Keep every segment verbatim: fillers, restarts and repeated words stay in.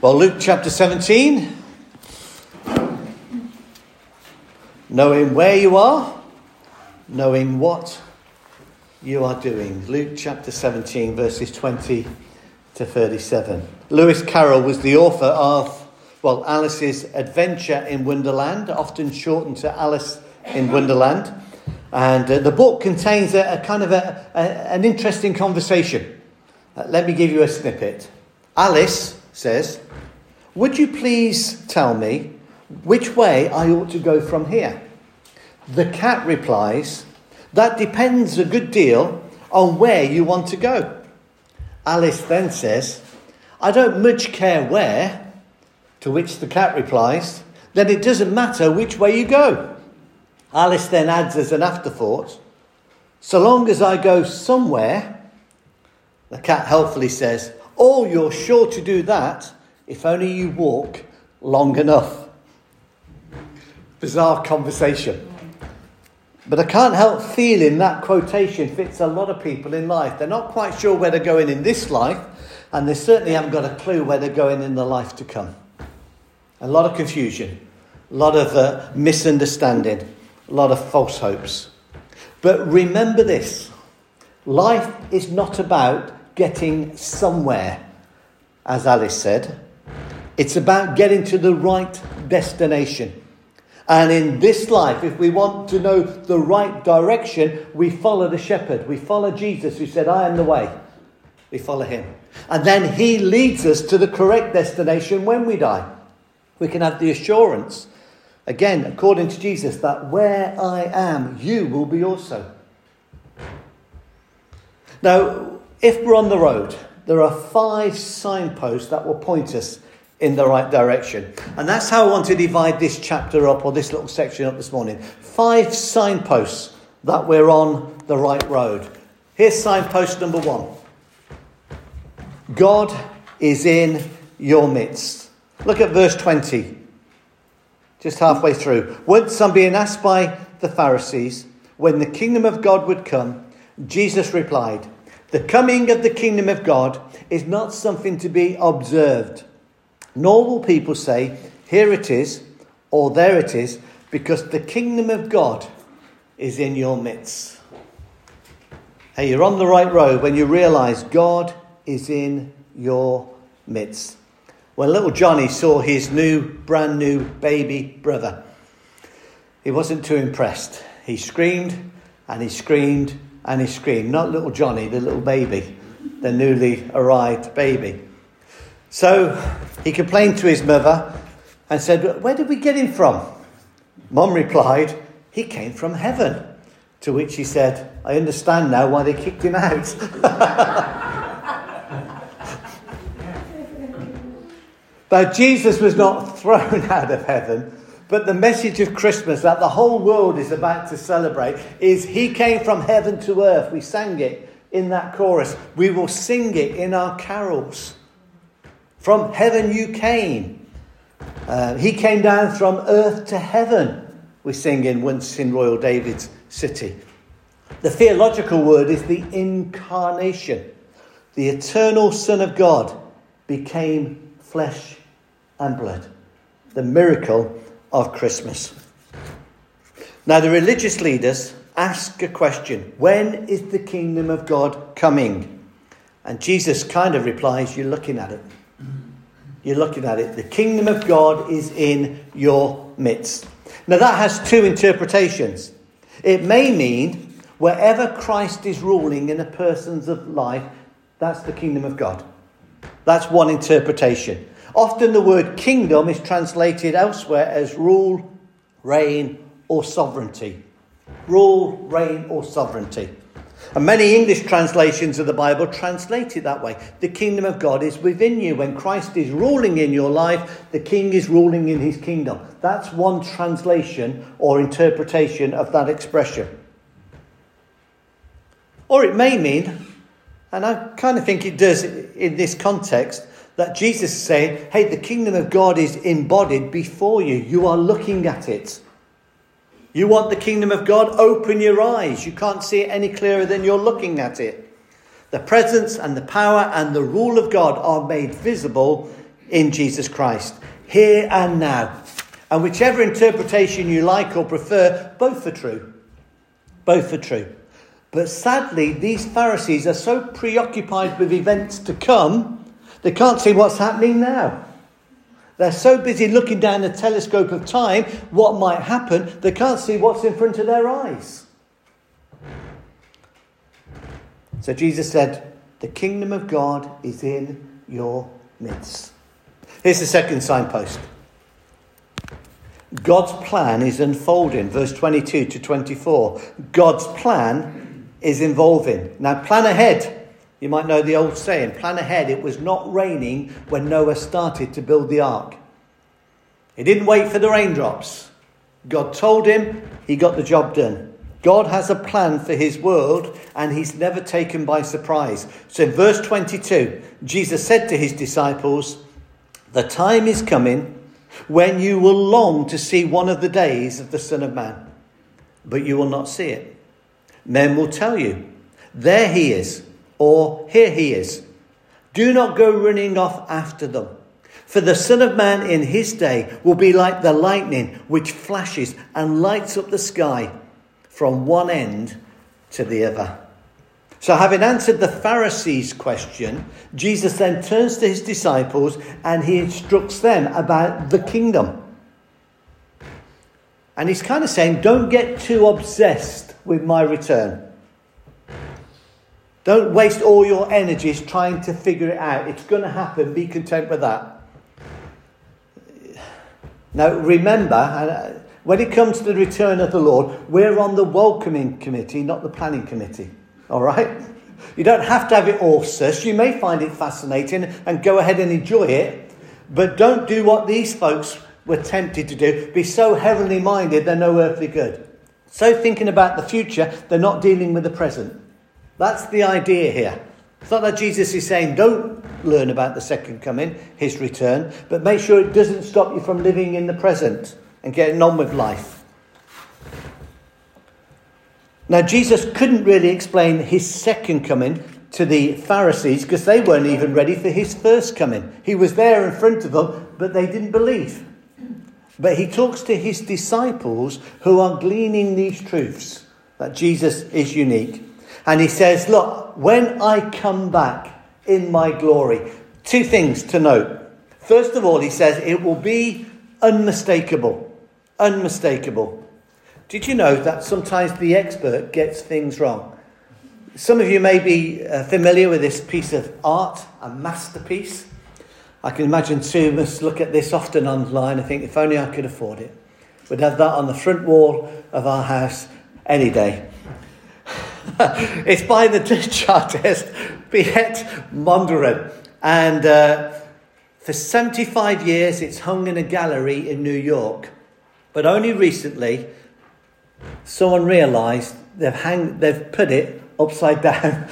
Well, Luke chapter seventeen. Knowing where you are, knowing what you are doing. Luke chapter seventeen, verses twenty to thirty-seven. Lewis Carroll was the author of, well, Alice's Adventure in Wonderland, often shortened to Alice in Wonderland. And uh, the book contains a, a kind of a, a, an interesting conversation. Uh, let me give you a snippet. Alice says, "Would you please tell me which way I ought to go from here?" The cat replies, "That depends a good deal on where you want to go." Alice then says, "I don't much care where," to which the cat replies, "Then it doesn't matter which way you go." Alice then adds as an afterthought, "So long as I go somewhere." The cat helpfully says, "Oh, you're sure to do that if only you walk long enough." Bizarre conversation. But I can't help feeling that quotation fits a lot of people in life. They're not quite sure where they're going in this life, and they certainly haven't got a clue where they're going in the life to come. A lot of confusion, a lot of uh, misunderstanding, a lot of false hopes. But remember this, life is not about getting somewhere, as Alice said. It's about getting to the right destination. And in this life, if we want to know the right direction, we follow the shepherd. We follow Jesus, who said, "I am the way." We follow him. And then he leads us to the correct destination when we die. We can have the assurance, again, according to Jesus, that where I am, you will be also. Now, if we're on the road, there are five signposts that will point us in the right direction. And that's how I want to divide this chapter up, or this little section up this morning. Five signposts that we're on the right road. Here's signpost number one. God is in your midst. Look at verse twenty. Just halfway through. Once on being asked by the Pharisees when the kingdom of God would come, Jesus replied, "The coming of the kingdom of God is not something to be observed. Nor will people say, 'Here it is,' or 'There it is,' because the kingdom of God is in your midst." Hey, you're on the right road when you realise God is in your midst. When little Johnny saw his new, brand new baby brother, he wasn't too impressed. He screamed and he screamed and he screamed. Not little Johnny, the little baby, the newly arrived baby. So he complained to his mother and said, "Where did we get him from?" Mum replied, "He came from heaven." To which he said, "I understand now why they kicked him out." But Jesus was not thrown out of heaven. But the message of Christmas that the whole world is about to celebrate is he came from heaven to earth. We sang it in that chorus. We will sing it in our carols. From heaven you came. Uh, he came down from earth to heaven. We sing in Once in Royal David's City. The theological word is the incarnation. The eternal Son of God became flesh and blood. The miracle of Christmas. Now the religious leaders ask a question. When is the kingdom of God coming? And Jesus kind of replies, "You're looking at it. You're looking at it. The kingdom of God is in your midst." Now that has two interpretations. It may mean wherever Christ is ruling in a person's life, that's the kingdom of God. That's one interpretation. Often the word kingdom is translated elsewhere as rule, reign, or sovereignty. Rule, reign, or sovereignty. And many English translations of the Bible translate it that way. The kingdom of God is within you. When Christ is ruling in your life, the king is ruling in his kingdom. That's one translation or interpretation of that expression. Or it may mean, and I kind of think it does in this context, that Jesus is saying, hey, the kingdom of God is embodied before you. You are looking at it. You want the kingdom of God? Open your eyes. You can't see it any clearer than you're looking at it. The presence and the power and the rule of God are made visible in Jesus Christ, here and now. And whichever interpretation you like or prefer, both are true. Both are true. But sadly, these Pharisees are so preoccupied with events to come, they can't see what's happening now. They're so busy looking down the telescope of time, what might happen, they can't see what's in front of their eyes. So Jesus said, the kingdom of God is in your midst. Here's the second signpost. God's plan is unfolding. Verse twenty-two to twenty-four. God's plan is evolving. Now, plan ahead. You might know the old saying, plan ahead. It was not raining when Noah started to build the ark. He didn't wait for the raindrops. God told him, he got the job done. God has a plan for his world, and he's never taken by surprise. So in verse twenty-two, Jesus said to his disciples, the time is coming when you will long to see one of the days of the Son of Man, but you will not see it. Men will tell you, there he is, or here he is. Do not go running off after them. For the Son of Man in his day will be like the lightning which flashes and lights up the sky from one end to the other. So having answered the Pharisees' question, Jesus then turns to his disciples and he instructs them about the kingdom. And he's kind of saying, don't get too obsessed with my return. Don't waste all your energies trying to figure it out. It's going to happen. Be content with that. Now, remember, when it comes to the return of the Lord, we're on the welcoming committee, not the planning committee. All right? You don't have to have it all sus. You may find it fascinating and go ahead and enjoy it. But don't do what these folks were tempted to do. Be so heavenly minded, they're no earthly good. So thinking about the future, they're not dealing with the present. That's the idea here. It's not that Jesus is saying don't learn about the second coming, his return, but make sure it doesn't stop you from living in the present and getting on with life. Now, Jesus couldn't really explain his second coming to the Pharisees because they weren't even ready for his first coming. He was there in front of them, but they didn't believe. But he talks to his disciples who are gleaning these truths, that Jesus is unique. And he says, look, when I come back in my glory, two things to note. First of all, he says it will be unmistakable. Unmistakable. Did you know that sometimes the expert gets things wrong? Some of you may be uh, familiar with this piece of art, a masterpiece. I can imagine two of us look at this often online and think, if only I could afford it. We'd have that on the front wall of our house any day. It's by the Dutch artist Piet Mondrian. And uh, for seventy-five years, it's hung in a gallery in New York. But only recently, someone realised they've hang, they've put it upside down.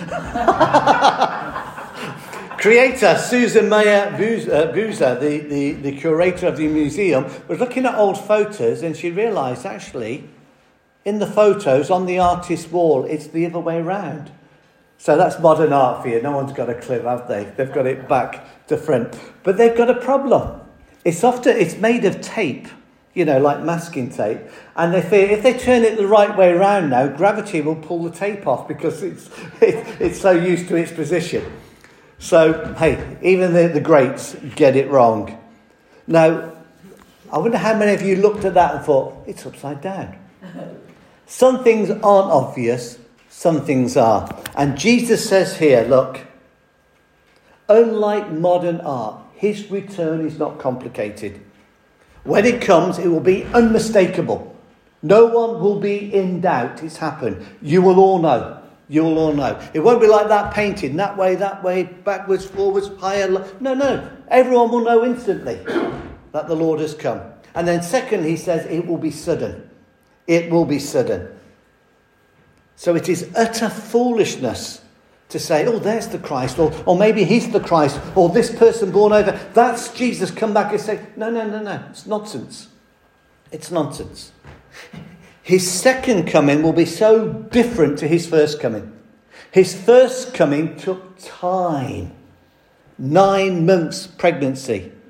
Creator Susan Meyer Buser, the, the, the curator of the museum, was looking at old photos and she realised actually in the photos on the artist's wall it's the other way round. So that's modern art for you. No one's got a clue, have they? They've got it back to front. But they've got a problem. It's often it's made of tape. You know, like masking tape. And they fear if they turn it the right way around now, gravity will pull the tape off because it's it, it's so used to its position. So, hey, even the, the greats get it wrong. Now, I wonder how many of you looked at that and thought, it's upside down. Some things aren't obvious, some things are. And Jesus says here, look, unlike modern art, his return is not complicated. When it comes, it will be unmistakable. No one will be in doubt it's happened. You will all know. You will all know. It won't be like that painting, that way, that way, backwards, forwards, higher, low. No, no. Everyone will know instantly that the Lord has come. And then second, he says, it will be sudden. It will be sudden. So it is utter foolishness to say, oh, there's the Christ, or, or maybe he's the Christ, or this person born over, that's Jesus, come back and say, no, no, no, no, it's nonsense. It's nonsense. His second coming will be so different to his first coming. His first coming took time. Nine months pregnancy.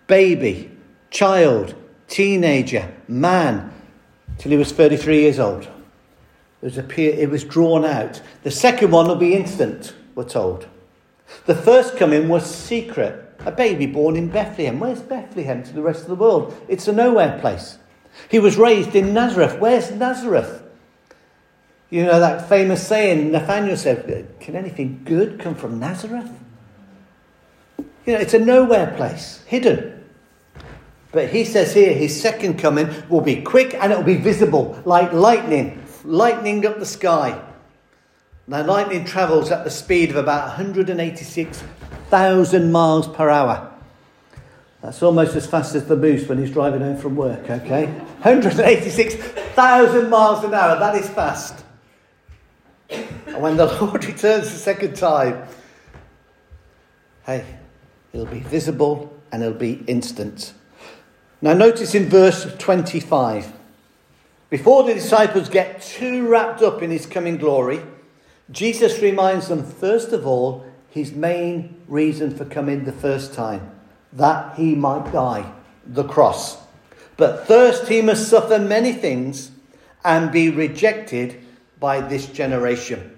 baby, child, teenager, man, till he was thirty-three years old. It was, a, it was drawn out. The second one will be instant, we're told. The first coming was secret. A baby born in Bethlehem. Where's Bethlehem to the rest of the world? It's a nowhere place. He was raised in Nazareth. Where's Nazareth? You know that famous saying, Nathaniel said, can anything good come from Nazareth? You know, it's a nowhere place, hidden. But he says here, his second coming will be quick and it will be visible, like lightning, lightning up the sky. Now, lightning travels at the speed of about one hundred eighty-six thousand miles per hour. That's almost as fast as the moose when he's driving home from work, okay? one hundred eighty-six thousand miles an hour, that is fast. And when the Lord returns the second time, hey, it'll be visible and it'll be instant. Now notice in verse twenty-five, before the disciples get too wrapped up in his coming glory, Jesus reminds them, first of all, his main reason for coming the first time, that he might die, the cross. But first he must suffer many things and be rejected by this generation.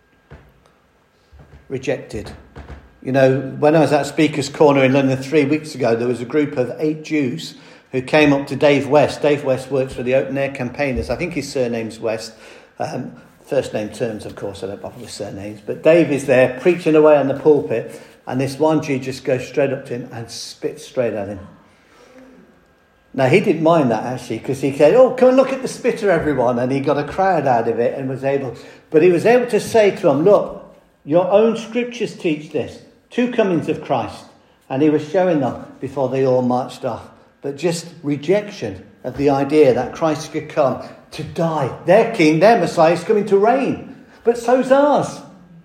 Rejected. You know, when I was at Speaker's Corner in London three weeks ago, there was a group of eight Jews who came up to Dave West. Dave West works for the Open Air Campaigners. I think his surname's West. Um, first name terms, of course, I don't bother with surnames. But Dave is there preaching away on the pulpit, and this one Jew just goes straight up to him and spits straight at him. Now, he didn't mind that, actually, because he said, oh, come and look at the spitter, everyone. And he got a crowd out of it and was able... But he was able to say to them, look, your own scriptures teach this. Two comings of Christ. And he was showing them before they all marched off. But just rejection of the idea that Christ could come to die. Their king, their Messiah is coming to reign. But so's ours.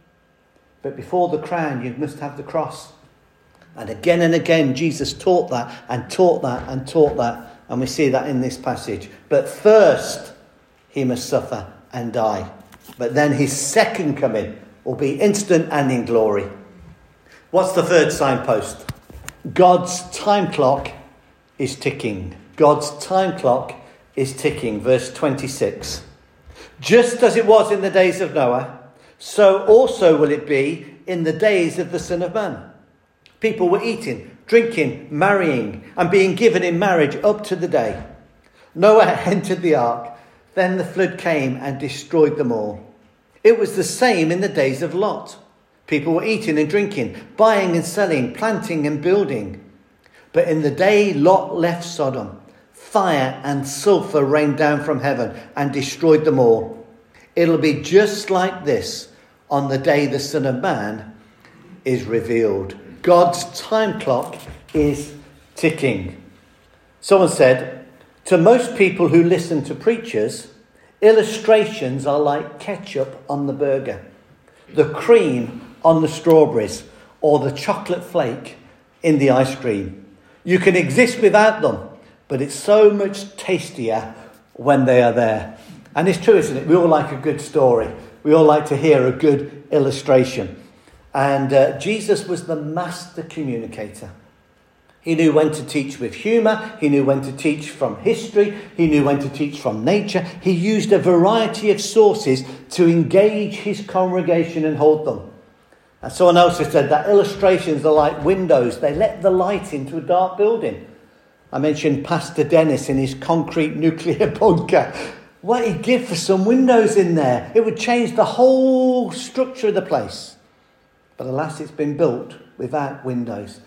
But before the crown, you must have the cross. And again and again, Jesus taught that and taught that and taught that. And we see that in this passage. But first, he must suffer and die. But then his second coming will be instant and in glory. What's the third signpost? God's time clock is ticking. God's time clock is ticking. Verse twenty-six. Just as it was in the days of Noah, so also will it be in the days of the Son of Man. People were eating, drinking, marrying, and being given in marriage up to the day Noah entered the ark. Then the flood came and destroyed them all. It was the same in the days of Lot. People were eating and drinking, buying and selling, planting and building. But in the day Lot left Sodom, fire and sulfur rained down from heaven and destroyed them all. It'll be just like this on the day the Son of Man is revealed. God's time clock is ticking. Someone said, to most people who listen to preachers, illustrations are like ketchup on the burger, the cream on the strawberries, or the chocolate flake in the ice cream. You can exist without them, but it's so much tastier when they are there. And it's true, isn't it? We all like a good story. We all like to hear a good illustration. And uh, Jesus was the master communicator. He knew when to teach with humour. He knew when to teach from history. He knew when to teach from nature. He used a variety of sources to engage his congregation and hold them. And someone else has said that illustrations are like windows. They let the light into a dark building. I mentioned Pastor Dennis in his concrete nuclear bunker. What he'd give for some windows in there. It would change the whole structure of the place. But alas, it's been built without windows.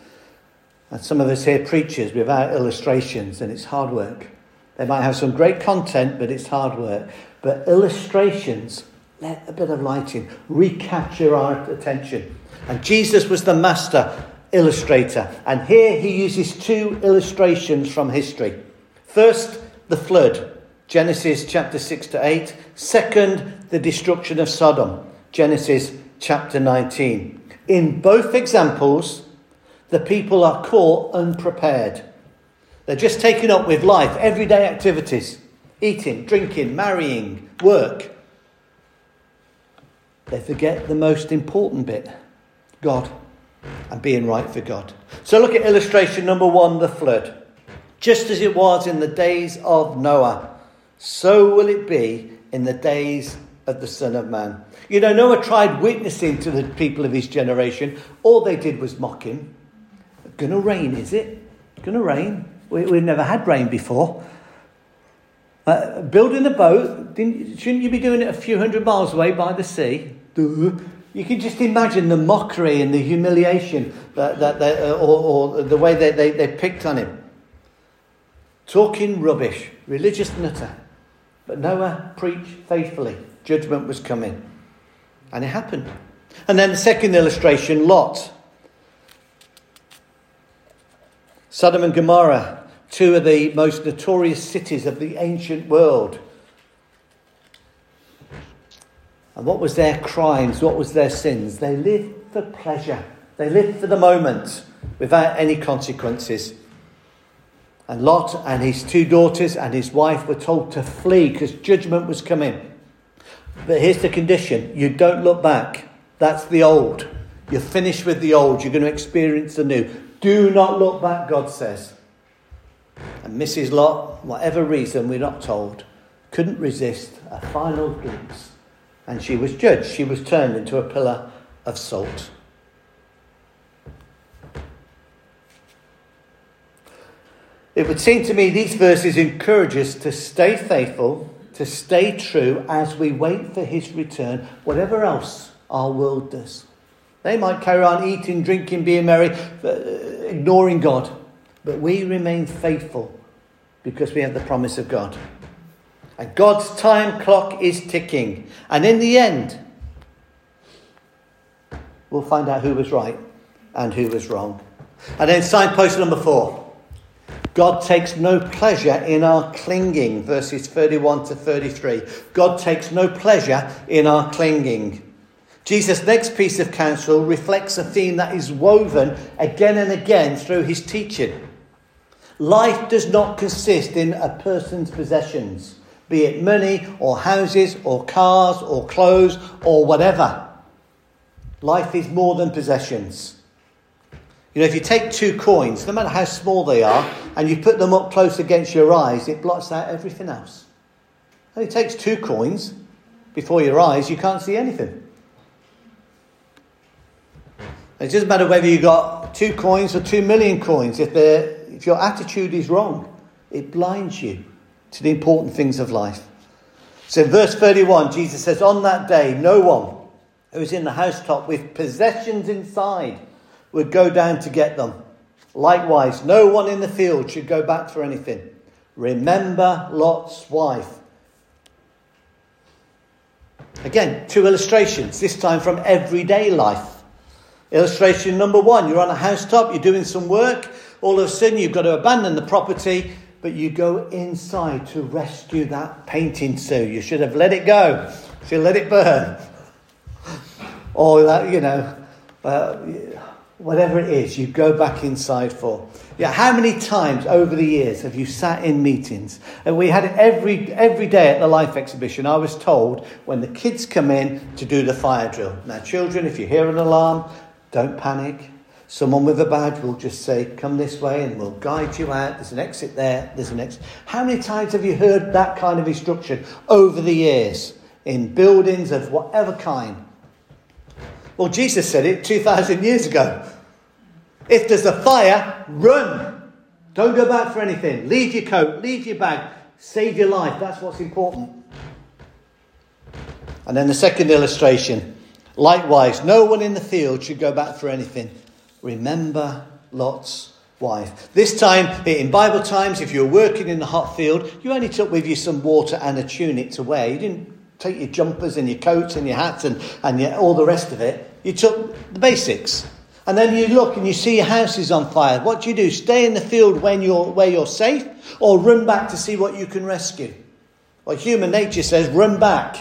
And some of us hear preachers without illustrations, and it's hard work. They might have some great content, but it's hard work. But illustrations let a bit of light in, recapture our attention. And Jesus was the master illustrator. And here he uses two illustrations from history. First, the flood, Genesis chapter six to eight. Second, the destruction of Sodom, Genesis chapter nineteen. In both examples, the people are caught unprepared. They're just taken up with life, everyday activities, eating, drinking, marrying, work. They forget the most important bit, God. and being right for God. So look at illustration number one, the flood. Just as it was in the days of Noah, so will it be in the days of the Son of Man. You know, Noah tried witnessing to the people of his generation. All they did was mock him. Gonna rain, is it? Gonna rain? We, we've never had rain before. Uh, building a boat, didn't, shouldn't you be doing it a few hundred miles away by the sea? Duh. You can just imagine the mockery and the humiliation that, that, that uh, or, or the way they, they, they picked on him. Talking rubbish, religious nutter. But Noah preached faithfully. Judgment was coming. And it happened. And then the second illustration, Lot. Sodom and Gomorrah, two of the most notorious cities of the ancient world. And what was their crimes? What was their sins? They lived for pleasure. They lived for the moment without any consequences. And Lot and his two daughters and his wife were told to flee because judgment was coming. But here's the condition. You don't look back. That's the old. You're finished with the old. You're going to experience the new. Do not look back, God says. And Missus Lot, whatever reason we're not told, couldn't resist a final glimpse. And she was judged. She was turned into a pillar of salt. It would seem to me these verses encourage us to stay faithful, to stay true as we wait for his return, whatever else our world does. They might carry on eating, drinking, being merry, ignoring God. But we remain faithful because we have the promise of God. And God's time clock is ticking. And in the end, we'll find out who was right and who was wrong. And then signpost number four. God takes no pleasure in our clinging. Verses thirty-one to thirty-three. God takes no pleasure in our clinging. Jesus' next piece of counsel reflects a theme that is woven again and again through his teaching. Life does not consist in a person's possessions, be it money or houses or cars or clothes or whatever. Life is more than possessions. You know, if you take two coins, no matter how small they are, and you put them up close against your eyes, it blots out everything else. It only takes two coins before your eyes, you can't see anything. It doesn't matter whether you got two coins or two million coins. If they're, if your attitude is wrong, it blinds you to the important things of life. So in verse thirty-one, Jesus says, on that day, no one who is in the housetop with possessions inside would go down to get them. Likewise, no one in the field should go back for anything. Remember Lot's wife. Again, two illustrations, this time from everyday life. Illustration number one, you're on a housetop, you're doing some work. All of a sudden you've got to abandon the property, but you go inside to rescue that painting Sue. You should have let it go. You should let it burn. Or that, you know, uh, whatever it is, you go back inside for. Yeah, how many times over the years have you sat in meetings? And we had it every every day at the Life Exhibition. I was told when the kids come in to do the fire drill. Now, children, if you hear an alarm, don't panic. Someone with a badge will just say, come this way and we'll guide you out. There's an exit there. There's an exit. How many times have you heard that kind of instruction over the years in buildings of whatever kind? Well, Jesus said it two thousand years ago. If there's a fire, run. Don't go back for anything. Leave your coat, leave your bag. Save your life. That's what's important. And then the second illustration. Likewise, no one in the field should go back for anything. Remember Lot's wife. This time, in Bible times, if you were working in the hot field, you only took with you some water and a tunic to wear. You didn't take your jumpers and your coats and your hats and, and your, all the rest of it. You took the basics. And then you look and you see your house is on fire. What do you do? Stay in the field when you're, where you're safe, or run back to see what you can rescue? Well, human nature says run back.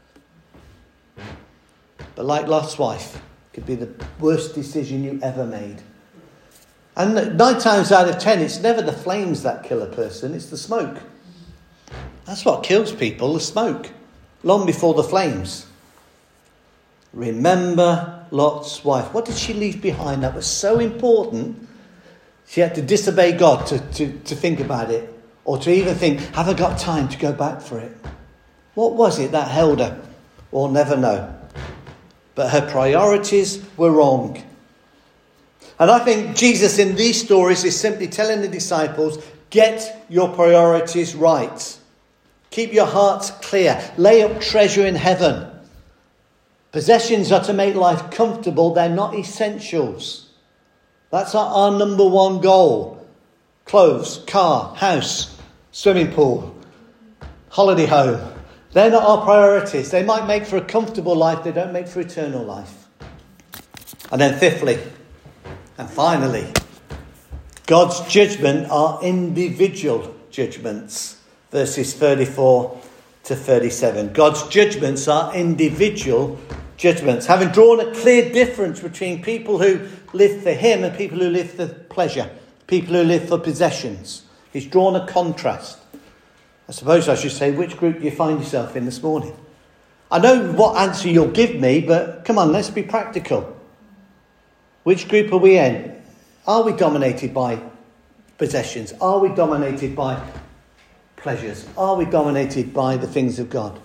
But like Lot's wife, it could be the worst decision you ever made. And nine times out of ten, it's never the flames that kill a person, it's the smoke. That's what kills people, the smoke. Long before the flames. Remember Lot's wife. What did she leave behind that was so important? She had to disobey God to, to, to think about it. Or to even think, have I got time to go back for it? What was it that held her? We'll never know. But her priorities were wrong. And I think Jesus in these stories is simply telling the disciples, get your priorities right. Keep your hearts clear. Lay up treasure in heaven. Possessions are to make life comfortable. They're not essentials. That's our, our number one goal. Clothes, car, house, swimming pool, holiday home. They're not our priorities. They might make for a comfortable life. They don't make for eternal life. And then fifthly, and finally, God's judgment are individual judgments. Verses thirty-four to thirty-seven. God's judgments are individual judgments. Having drawn a clear difference between people who live for him and people who live for pleasure. People who live for possessions. He's drawn a contrast. I suppose I should say, which group do you find yourself in this morning? I know what answer you'll give me, but come on, let's be practical. Which group are we in? Are we dominated by possessions? Are we dominated by pleasures? Are we dominated by the things of God?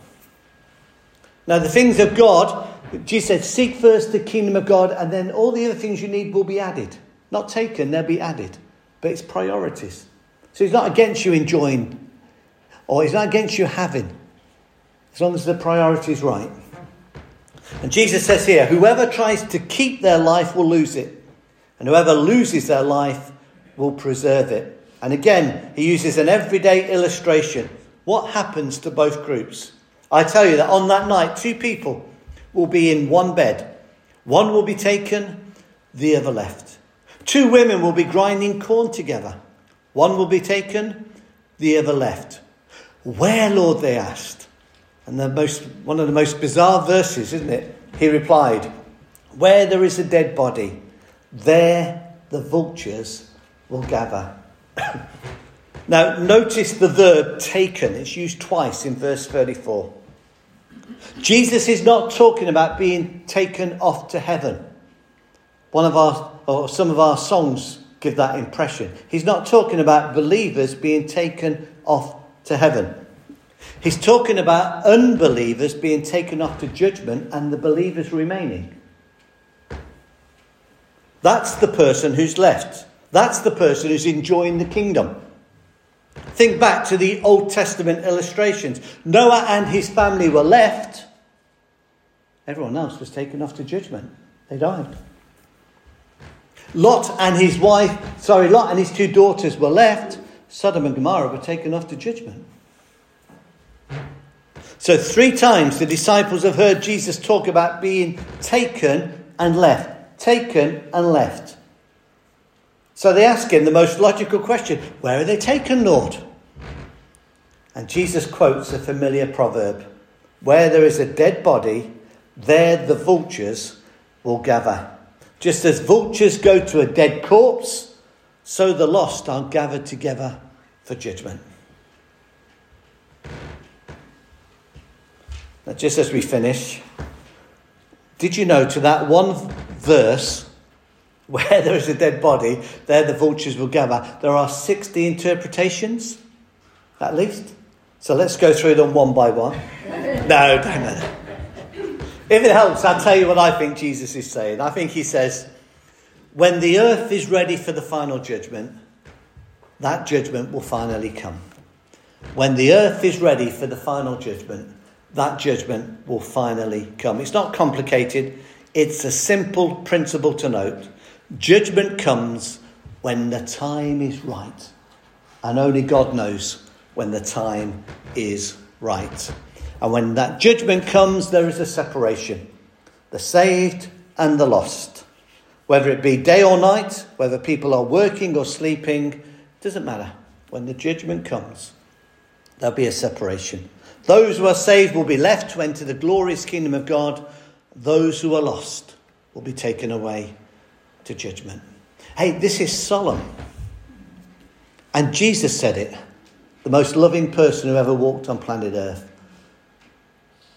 Now, the things of God, Jesus said, seek first the kingdom of God, and then all the other things you need will be added. Not taken, they'll be added. But it's priorities. So he's not against you enjoying, or he's not against you having, as long as the priority is right. And Jesus says here, whoever tries to keep their life will lose it. And whoever loses their life will preserve it. And again, he uses an everyday illustration. What happens to both groups? I tell you that on that night, two people will be in one bed. One will be taken, the other left. Two women will be grinding corn together. One will be taken, the other left. Where, Lord, they asked. And the most one of the most bizarre verses, isn't it? He replied, where there is a dead body, there the vultures will gather. Now, notice the verb taken. It's used twice in verse thirty-four. Jesus is not talking about being taken off to heaven. One of our, or some of our songs give that impression. He's not talking about believers being taken off to heaven. He's talking about unbelievers being taken off to judgment and the believers remaining. That's the person who's left. That's the person who's enjoying the kingdom. Think back to the Old Testament illustrations. Noah and his family were left. Everyone else was taken off to judgment. They died. Lot and his wife, sorry, Lot and his two daughters were left. Sodom and Gomorrah were taken off to judgment. So three times the disciples have heard Jesus talk about being taken and left. Taken and left. So they ask him the most logical question, where are they taken, Lord? And Jesus quotes a familiar proverb. Where there is a dead body, there the vultures will gather. Just as vultures go to a dead corpse, so the lost are gathered together for judgment. Now, just as we finish, did you know to that one verse, where there is a dead body, there the vultures will gather, there are sixty interpretations, at least? So let's go through them one by one. No, don't know. If it helps, I'll tell you what I think Jesus is saying. I think he says, when the earth is ready for the final judgment, that judgment will finally come. When the earth is ready for the final judgment, that judgment will finally come. It's not complicated. It's a simple principle to note. Judgment comes when the time is right. And only God knows when the time is right. And when that judgment comes, there is a separation. The saved and the lost. Whether it be day or night, whether people are working or sleeping, doesn't matter. When the judgment comes, there'll be a separation. Those who are saved will be left to enter the glorious kingdom of God. Those who are lost will be taken away to judgment. Hey, this is solemn. And Jesus said it. The most loving person who ever walked on planet Earth.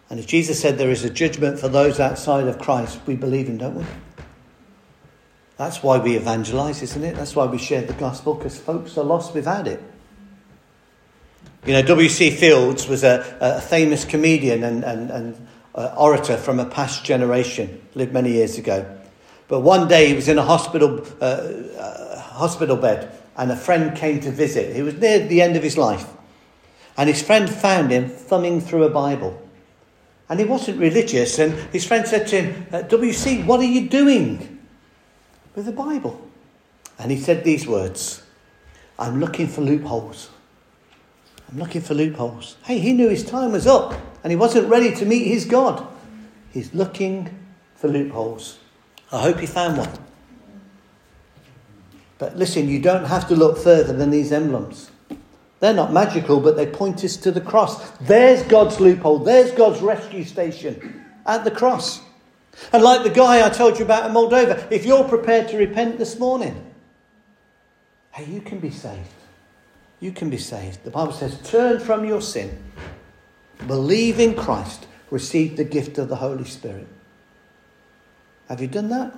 And if Jesus said there is a judgment for those outside of Christ, we believe him, don't we? That's why we evangelise, isn't it? That's why we share the gospel, because folks are lost without it. You know, W C Fields was a, a famous comedian and, and, and uh, orator from a past generation, lived many years ago. But one day he was in a hospital uh, uh, hospital bed, and a friend came to visit. He was near the end of his life. And his friend found him thumbing through a Bible. And he wasn't religious. And his friend said to him, uh, W C, what are you doing with the Bible? And he said these words, I'm looking for loopholes. I'm looking for loopholes. Hey, he knew his time was up and he wasn't ready to meet his God. He's looking for loopholes. I hope he found one. But listen, you don't have to look further than these emblems. They're not magical, but they point us to the cross. There's God's loophole. There's God's rescue station at the cross. And like the guy I told you about in Moldova, if you're prepared to repent this morning, hey, you can be saved. You can be saved. The Bible says, turn from your sin, believe in Christ, receive the gift of the Holy Spirit. Have you done that?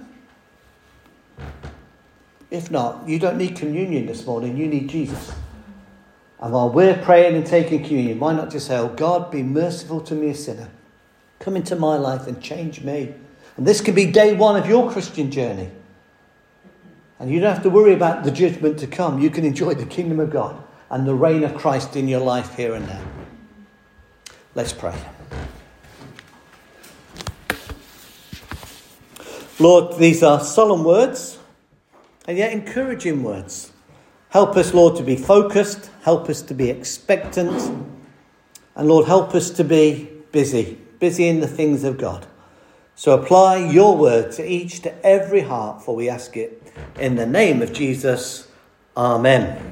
If not, you don't need communion this morning. You need Jesus. And while we're praying and taking communion, why not just say, oh God, be merciful to me, a sinner. Come into my life and change me. And this can be day one of your Christian journey. And you don't have to worry about the judgment to come. You can enjoy the kingdom of God and the reign of Christ in your life here and now. Let's pray. Lord, these are solemn words and yet encouraging words. Help us, Lord, to be focused. Help us to be expectant. And Lord, help us to be busy, busy in the things of God. So apply your word to each, to every heart, for we ask it in the name of Jesus. Amen.